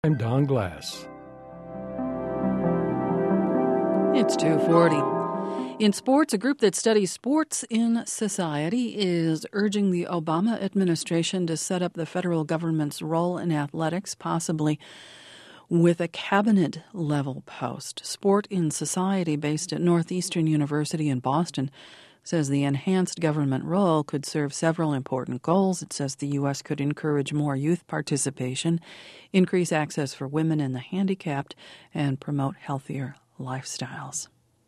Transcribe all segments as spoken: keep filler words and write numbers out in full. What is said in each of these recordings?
I'm Don Glass. It's two forty. In sports, a group that studies sports in society is urging the Obama administration to set up the federal government's role in athletics, possibly with a cabinet-level post. Sport in Society, based at Northeastern University in Boston, says the enhanced government role could serve several important goals. It says the U S could encourage more youth participation, increase access for women and the handicapped, and promote healthier lifestyles.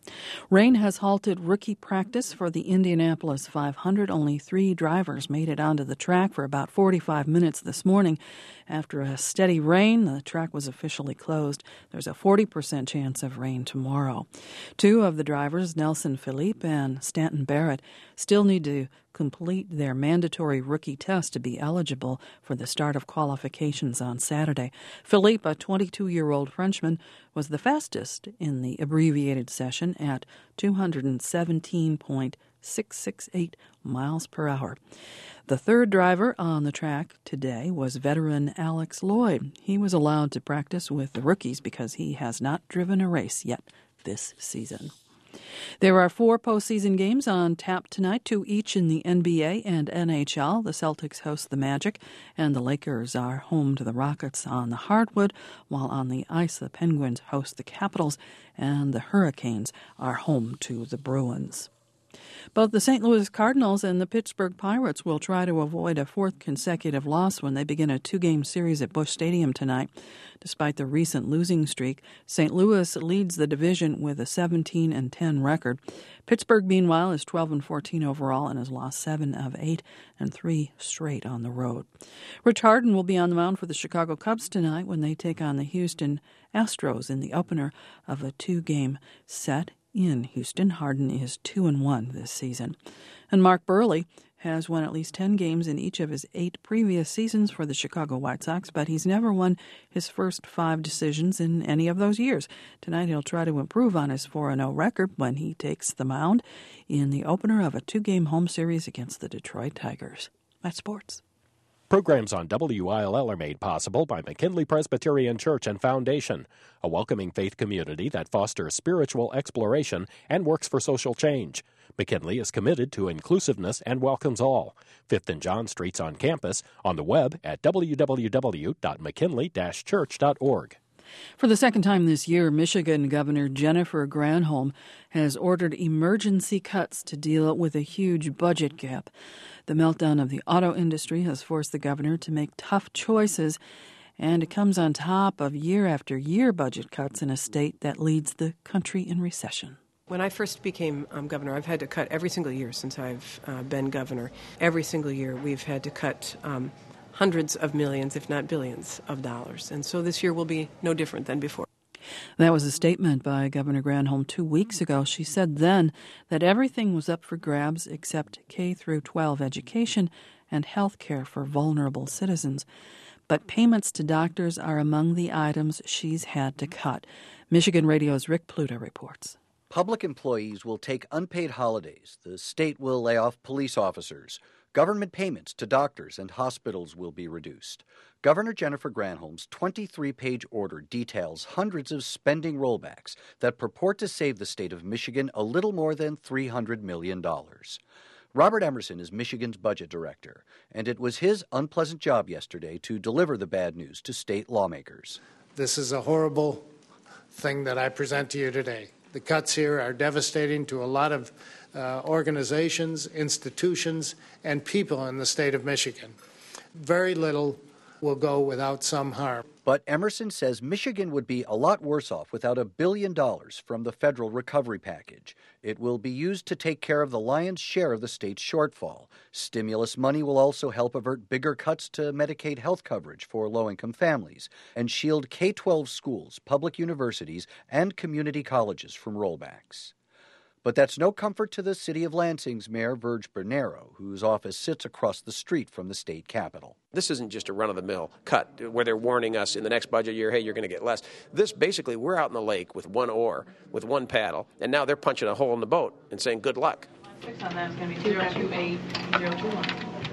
Rain has halted rookie practice for the Indianapolis five hundred. Only three drivers made it onto the track for about forty-five minutes this morning. After a steady rain, the track was officially closed. There's a forty percent chance of rain tomorrow. Two of the drivers, Nelson Philippe and Stanton Barrett, still need to complete their mandatory rookie test to be eligible for the start of qualifications on Saturday. Philippe, a twenty-two-year-old Frenchman, was the fastest in the abbreviated session at two hundred seventeen point six six eight miles per hour. The third driver on the track today was veteran Alex Lloyd. He was allowed to practice with the rookies because he has not driven a race yet this season. There are four postseason games on tap tonight, two each in the N B A and N H L. The Celtics host the Magic, and the Lakers are home to the Rockets on the hardwood, while on the ice the Penguins host the Capitals, and the Hurricanes are home to the Bruins. Both the Saint Louis Cardinals and the Pittsburgh Pirates will try to avoid a fourth consecutive loss when they begin a two-game series at Busch Stadium tonight. Despite the recent losing streak, Saint Louis leads the division with a seventeen and ten record. Pittsburgh, meanwhile, is twelve and fourteen overall and has lost seven of eight and three straight on the road. Rich Harden will be on the mound for the Chicago Cubs tonight when they take on the Houston Astros in the opener of a two-game set in Houston. Harden is two and one this season. And Mark Burley has won at least ten games in each of his eight previous seasons for the Chicago White Sox, but he's never won his first five decisions in any of those years. Tonight he'll try to improve on his four and oh record when he takes the mound in the opener of a two-game home series against the Detroit Tigers. That's sports. Programs on W I L L are made possible by McKinley Presbyterian Church and Foundation, a welcoming faith community that fosters spiritual exploration and works for social change. McKinley is committed to inclusiveness and welcomes all. Fifth and John Streets on campus, on the web at w w w dot mckinley dash church dot org. For the second time this year, Michigan Governor Jennifer Granholm has ordered emergency cuts to deal with a huge budget gap. The meltdown of the auto industry has forced the governor to make tough choices, and it comes on top of year after year budget cuts in a state that leads the country in recession. When I first became um, governor, I've had to cut every single year since I've uh, been governor. Every single year we've had to cut um, hundreds of millions, if not billions, of dollars. And so this year will be no different than before. That was a statement by Governor Granholm two weeks ago. She said then that everything was up for grabs except K through twelve education and health care for vulnerable citizens. But payments to doctors are among the items she's had to cut. Michigan Radio's Rick Pluta reports. Public employees will take unpaid holidays. The state will lay off police officers. Government payments to doctors and hospitals will be reduced. Governor Jennifer Granholm's twenty-three page order details hundreds of spending rollbacks that purport to save the state of Michigan a little more than three hundred million dollars. Robert Emerson is Michigan's budget director, and it was his unpleasant job yesterday to deliver the bad news to state lawmakers. This is a horrible thing that I present to you today. The cuts here are devastating to a lot of uh, organizations, institutions, and people in the state of Michigan. Very little will go without some harm. But Emerson says Michigan would be a lot worse off without a billion dollars from the federal recovery package. It will be used to take care of the lion's share of the state's shortfall. Stimulus money will also help avert bigger cuts to Medicaid health coverage for low-income families and shield K twelve schools, public universities, and community colleges from rollbacks. But that's no comfort to the city of Lansing's Mayor Verge Bernero, whose office sits across the street from the state capitol. This isn't just a run-of-the-mill cut where they're warning us in the next budget year, hey, you're going to get less. This basically, we're out in the lake with one oar, with one paddle, and now they're punching a hole in the boat and saying good luck. On that is going to be zero two eight zero two one.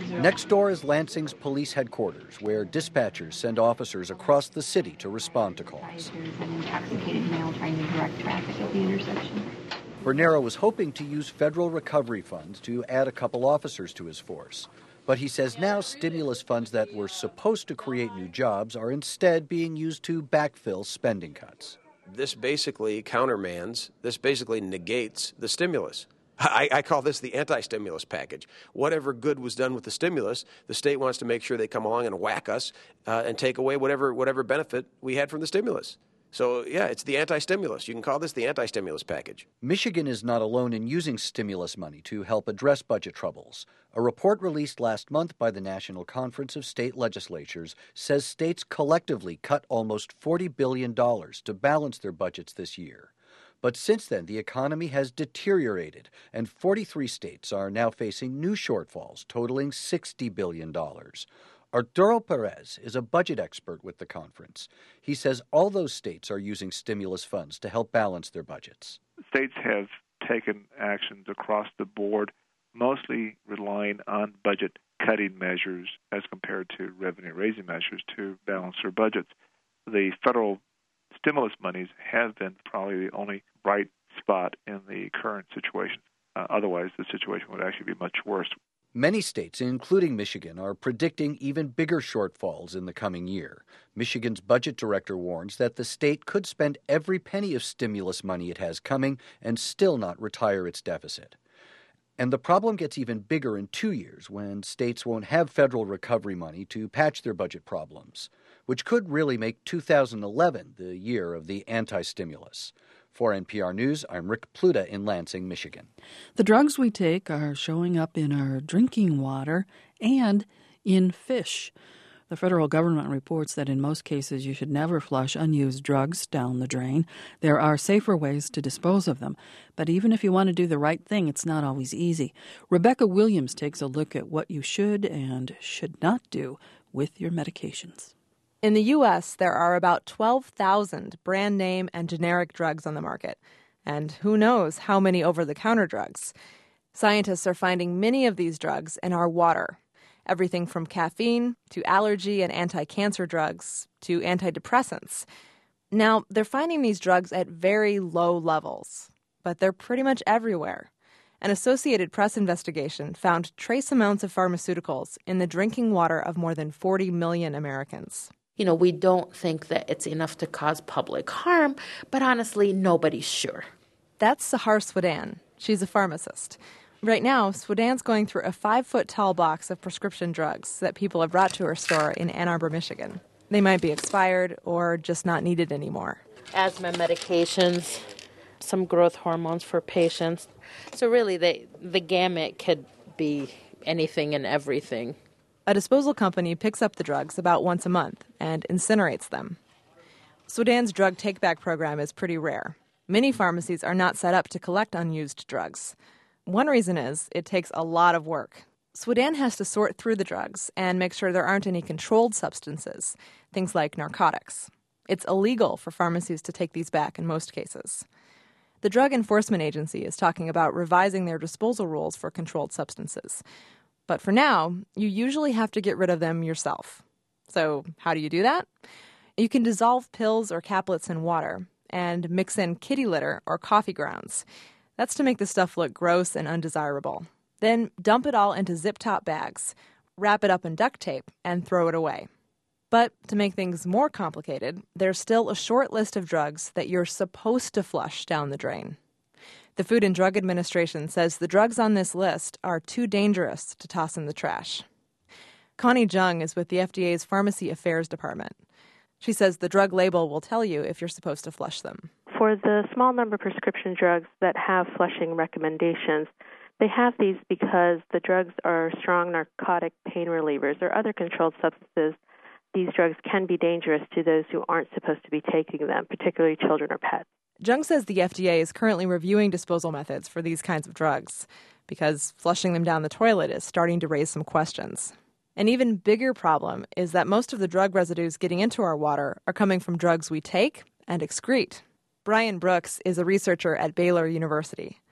Next door is Lansing's police headquarters, where dispatchers send officers across the city to respond to calls. An intoxicated male trying to direct traffic at the intersection. Bernero was hoping to use federal recovery funds to add a couple officers to his force. But he says now stimulus funds that were supposed to create new jobs are instead being used to backfill spending cuts. This basically countermands, this basically negates the stimulus. I, I call this the anti-stimulus package. Whatever good was done with the stimulus, the state wants to make sure they come along and whack us uh, and take away whatever whatever benefit we had from the stimulus. So, yeah, it's the anti-stimulus. You can call this the anti-stimulus package. Michigan is not alone in using stimulus money to help address budget troubles. A report released last month by the National Conference of State Legislatures says states collectively cut almost forty billion dollars to balance their budgets this year. But since then, the economy has deteriorated, and forty-three states are now facing new shortfalls totaling sixty billion dollars. Arturo Perez is a budget expert with the conference. He says all those states are using stimulus funds to help balance their budgets. States have taken actions across the board, mostly relying on budget-cutting measures as compared to revenue-raising measures to balance their budgets. The federal stimulus monies have been probably the only bright spot in the current situation. Uh, otherwise, the situation would actually be much worse. Many states, including Michigan, are predicting even bigger shortfalls in the coming year. Michigan's budget director warns that the state could spend every penny of stimulus money it has coming and still not retire its deficit. And the problem gets even bigger in two years when states won't have federal recovery money to patch their budget problems, which could really make two thousand eleven the year of the anti-stimulus. For N P R News, I'm Rick Pluta in Lansing, Michigan. The drugs we take are showing up in our drinking water and in fish. The federal government reports that in most cases you should never flush unused drugs down the drain. There are safer ways to dispose of them. But even if you want to do the right thing, it's not always easy. Rebecca Williams takes a look at what you should and should not do with your medications. In the U S, there are about twelve thousand brand name and generic drugs on the market. And who knows how many over-the-counter drugs. Scientists are finding many of these drugs in our water. Everything from caffeine to allergy and anti-cancer drugs to antidepressants. Now, they're finding these drugs at very low levels, but they're pretty much everywhere. An Associated Press investigation found trace amounts of pharmaceuticals in the drinking water of more than forty million Americans. You know, we don't think that it's enough to cause public harm, but honestly, nobody's sure. That's Sahar Swadan. She's a pharmacist. Right now, Swadan's going through a five-foot-tall box of prescription drugs that people have brought to her store in Ann Arbor, Michigan. They might be expired or just not needed anymore. Asthma medications, some growth hormones for patients. So really, they, the gamut could be anything and everything. A disposal company picks up the drugs about once a month and incinerates them. Swadan's drug take-back program is pretty rare. Many pharmacies are not set up to collect unused drugs. One reason is it takes a lot of work. Swadan has to sort through the drugs and make sure there aren't any controlled substances, things like narcotics. It's illegal for pharmacies to take these back in most cases. The Drug Enforcement Agency is talking about revising their disposal rules for controlled substances. But for now, you usually have to get rid of them yourself. So how do you do that? You can dissolve pills or caplets in water and mix in kitty litter or coffee grounds. That's to make the stuff look gross and undesirable. Then dump it all into zip-top bags, wrap it up in duct tape, and throw it away. But to make things more complicated, there's still a short list of drugs that you're supposed to flush down the drain. The Food and Drug Administration says the drugs on this list are too dangerous to toss in the trash. Connie Jung is with the F D A's Pharmacy Affairs Department. She says the drug label will tell you if you're supposed to flush them. For the small number of prescription drugs that have flushing recommendations, they have these because the drugs are strong narcotic pain relievers or other controlled substances. These drugs can be dangerous to those who aren't supposed to be taking them, particularly children or pets. Jung says the F D A is currently reviewing disposal methods for these kinds of drugs because flushing them down the toilet is starting to raise some questions. An even bigger problem is that most of the drug residues getting into our water are coming from drugs we take and excrete. Brian Brooks is a researcher at Baylor University.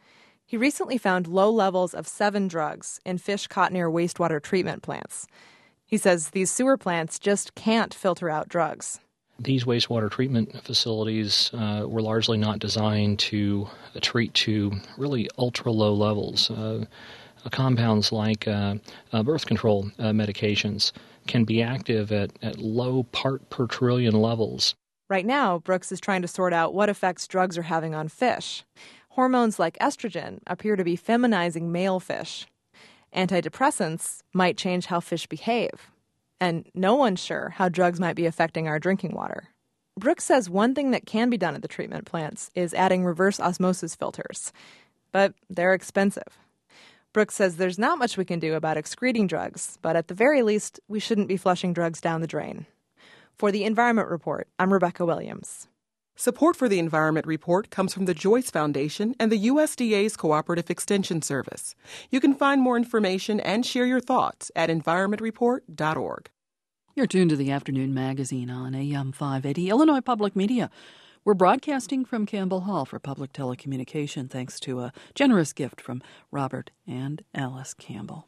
He recently found low levels of seven drugs in fish caught near wastewater treatment plants. He says these sewer plants just can't filter out drugs. These wastewater treatment facilities uh, were largely not designed to uh, treat to really ultra-low levels. Uh, compounds like uh, uh, birth control uh, medications can be active at, at low part per trillion levels. Right now, Brooks is trying to sort out what effects drugs are having on fish. Hormones like estrogen appear to be feminizing male fish. Antidepressants might change how fish behave. And no one's sure how drugs might be affecting our drinking water. Brooks says one thing that can be done at the treatment plants is adding reverse osmosis filters. But they're expensive. Brooks says there's not much we can do about excreting drugs, but at the very least, we shouldn't be flushing drugs down the drain. For the Environment Report, I'm Rebecca Williams. Support for the Environment Report comes from the Joyce Foundation and the U S D A's Cooperative Extension Service. You can find more information and share your thoughts at environment report dot org. You're tuned to the Afternoon Magazine on A M five eighty, Illinois Public Media. We're broadcasting from Campbell Hall for public telecommunication thanks to a generous gift from Robert and Alice Campbell.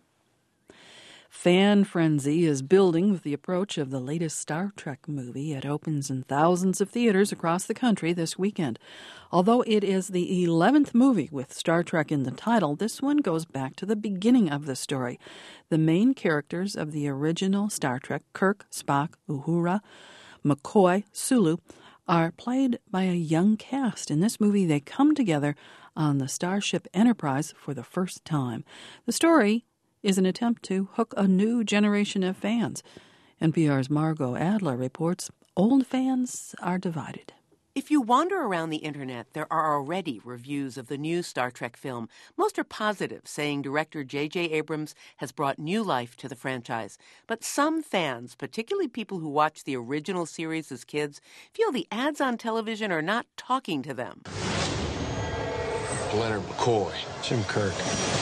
Fan frenzy is building with the approach of the latest Star Trek movie. It opens in thousands of theaters across the country this weekend. Although it is the eleventh movie with Star Trek in the title, this one goes back to the beginning of the story. The main characters of the original Star Trek, Kirk, Spock, Uhura, McCoy, Sulu, are played by a young cast. In this movie, they come together on the Starship Enterprise for the first time. The story is an attempt to hook a new generation of fans. N P R's Margot Adler reports old fans are divided. If you wander around the internet, there are already reviews of the new Star Trek film. Most are positive, saying director J J Abrams has brought new life to the franchise. But some fans, particularly people who watched the original series as kids, feel the ads on television are not talking to them. Leonard McCoy, Jim Kirk.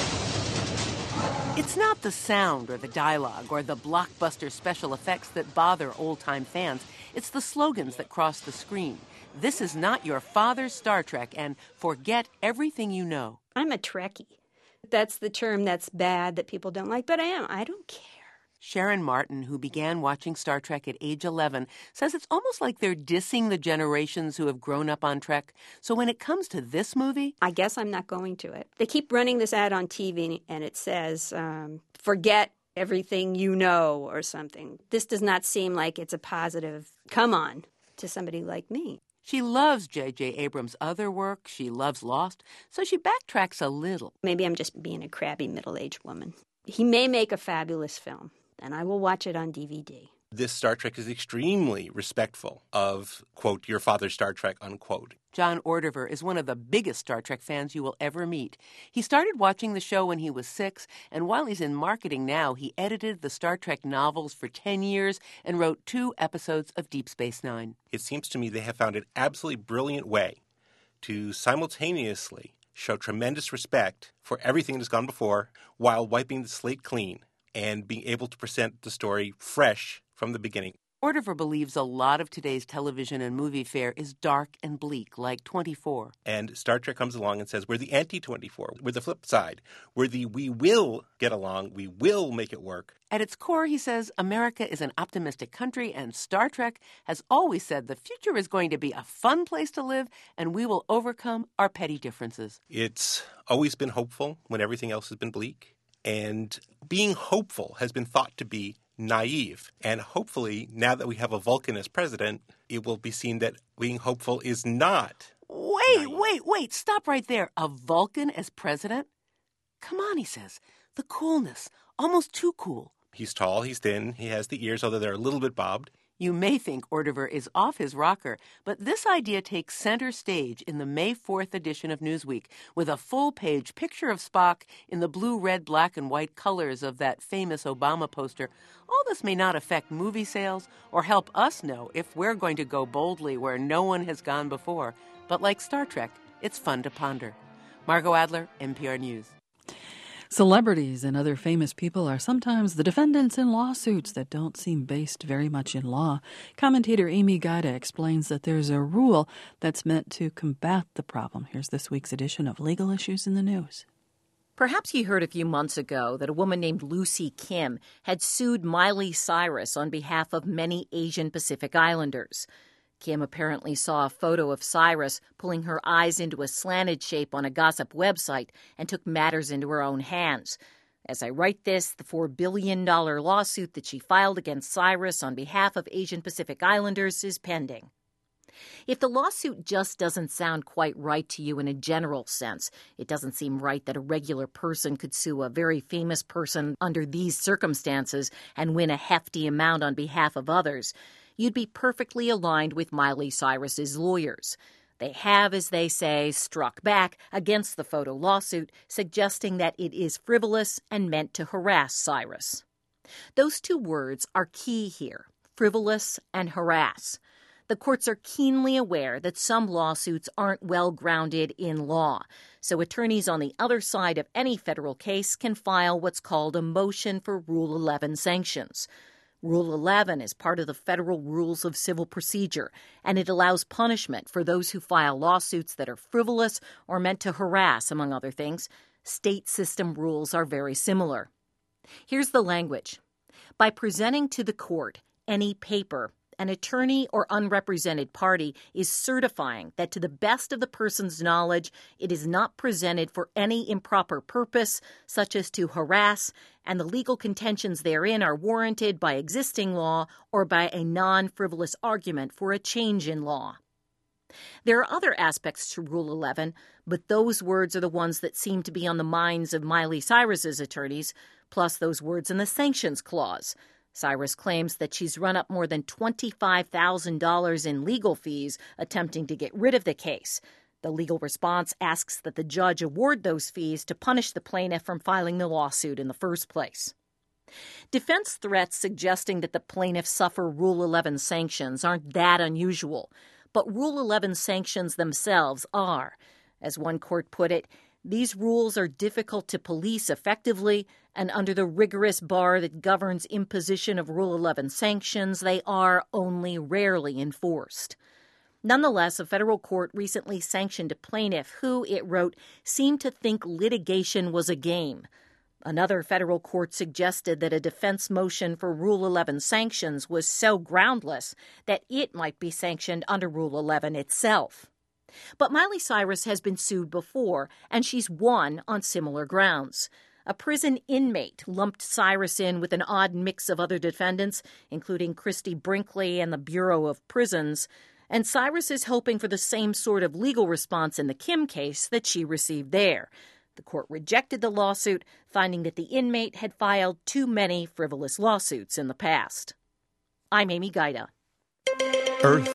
It's not the sound or the dialogue or the blockbuster special effects that bother old-time fans. It's the slogans that cross the screen. This is not your father's Star Trek, and forget everything you know. I'm a Trekkie. That's the term that's bad, that people don't like, but I am. I don't care. Sharon Martin, who began watching Star Trek at age eleven, says it's almost like they're dissing the generations who have grown up on Trek. So when it comes to this movie... I guess I'm not going to it. They keep running this ad on T V, and it says, um, forget everything you know, or something. This does not seem like it's a positive come on to somebody like me. She loves J J Abrams' other work. She loves Lost, so she backtracks a little. Maybe I'm just being a crabby middle-aged woman. He may make a fabulous film, and I will watch it on D V D. This Star Trek is extremely respectful of, quote, your father's Star Trek, unquote. John Ordever is one of the biggest Star Trek fans you will ever meet. He started watching the show when he was six, and while he's in marketing now, he edited the Star Trek novels for ten years and wrote two episodes of Deep Space Nine. It seems to me they have found an absolutely brilliant way to simultaneously show tremendous respect for everything that's gone before while wiping the slate clean and being able to present the story fresh from the beginning. Ordever believes a lot of today's television and movie fare is dark and bleak, like twenty-four. And Star Trek comes along and says, we're the anti twenty-four. We're the flip side. We're the we will get along. We will make it work. At its core, he says, America is an optimistic country, and Star Trek has always said the future is going to be a fun place to live, and we will overcome our petty differences. It's always been hopeful when everything else has been bleak. And being hopeful has been thought to be naive. And hopefully, now that we have a Vulcan as president, it will be seen that being hopeful is not. Wait, naive. wait, wait. Stop right there. A Vulcan as president? Come on, he says. The coolness. Almost too cool. He's tall, he's thin, he has the ears, although they're a little bit bobbed. You may think Ordever is off his rocker, but this idea takes center stage in the May fourth edition of Newsweek with a full-page picture of Spock in the blue, red, black, and white colors of that famous Obama poster. All this may not affect movie sales or help us know if we're going to go boldly where no one has gone before. But like Star Trek, it's fun to ponder. Margot Adler, N P R News. Celebrities and other famous people are sometimes the defendants in lawsuits that don't seem based very much in law. Commentator Amy Gaida explains that there's a rule that's meant to combat the problem. Here's this week's edition of Legal Issues in the News. Perhaps you heard a few months ago that a woman named Lucy Kim had sued Miley Cyrus on behalf of many Asian Pacific Islanders. Kim apparently saw a photo of Cyrus pulling her eyes into a slanted shape on a gossip website and took matters into her own hands. As I write this, the four billion dollars lawsuit that she filed against Cyrus on behalf of Asian Pacific Islanders is pending. If the lawsuit just doesn't sound quite right to you in a general sense, it doesn't seem right that a regular person could sue a very famous person under these circumstances and win a hefty amount on behalf of others, you'd be perfectly aligned with Miley Cyrus's lawyers. They have, as they say, struck back against the photo lawsuit, suggesting that it is frivolous and meant to harass Cyrus. Those two words are key here, frivolous and harass. The courts are keenly aware that some lawsuits aren't well grounded in law, so attorneys on the other side of any federal case can file what's called a motion for Rule eleven sanctions. Rule eleven is part of the Federal Rules of Civil Procedure, and it allows punishment for those who file lawsuits that are frivolous or meant to harass, among other things. State system rules are very similar. Here's the language. By presenting to the court any paper, an attorney or unrepresented party is certifying that to the best of the person's knowledge, it is not presented for any improper purpose, such as to harass, and the legal contentions therein are warranted by existing law or by a non-frivolous argument for a change in law. There are other aspects to Rule eleven, but those words are the ones that seem to be on the minds of Miley Cyrus's attorneys, plus those words in the Sanctions Clause. Cyrus claims that she's run up more than twenty-five thousand dollars in legal fees attempting to get rid of the case. The legal response asks that the judge award those fees to punish the plaintiff from filing the lawsuit in the first place. Defense threats suggesting that the plaintiff suffer Rule eleven sanctions aren't that unusual, but Rule eleven sanctions themselves are. As one court put it, these rules are difficult to police effectively, and under the rigorous bar that governs imposition of Rule eleven sanctions, they are only rarely enforced. Nonetheless, a federal court recently sanctioned a plaintiff who, it wrote, seemed to think litigation was a game. Another federal court suggested that a defense motion for Rule eleven sanctions was so groundless that it might be sanctioned under Rule eleven itself. But Miley Cyrus has been sued before, and she's won on similar grounds. A prison inmate lumped Cyrus in with an odd mix of other defendants, including Christy Brinkley and the Bureau of Prisons, and Cyrus is hoping for the same sort of legal response in the Kim case that she received there. The court rejected the lawsuit, finding that the inmate had filed too many frivolous lawsuits in the past. I'm Amy Gaida. Earth